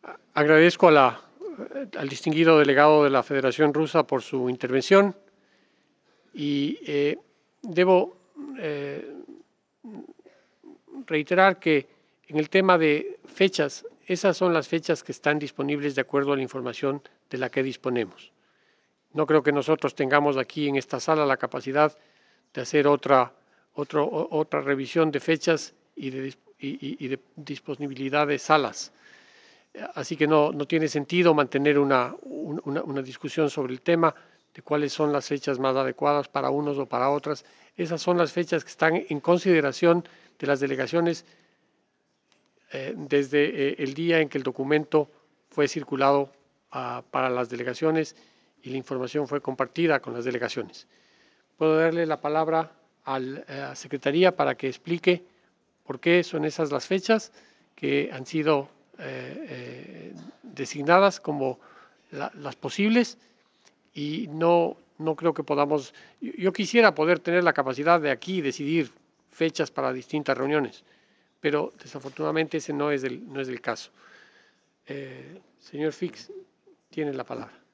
Agradezco al distinguido delegado de la Federación Rusa por su intervención y debo reiterar que en el tema de fechas, esas son las fechas que están disponibles de acuerdo a la información de la que disponemos. No creo que nosotros tengamos aquí en esta sala la capacidad de hacer otra revisión de fechas y de disponibilidad de salas. Así que no tiene sentido mantener una discusión sobre el tema de cuáles son las fechas más adecuadas para unos o para otras. Esas son las fechas que están en consideración de las delegaciones desde el día en que el documento fue circulado para las delegaciones y la información fue compartida con las delegaciones. Puedo darle la palabra a la Secretaría para que explique por qué son esas las fechas que han sido designadas como las posibles y no creo que podamos. Yo quisiera poder tener la capacidad de aquí decidir fechas para distintas reuniones, pero desafortunadamente ese no es el caso. Señor Fix, tiene la palabra.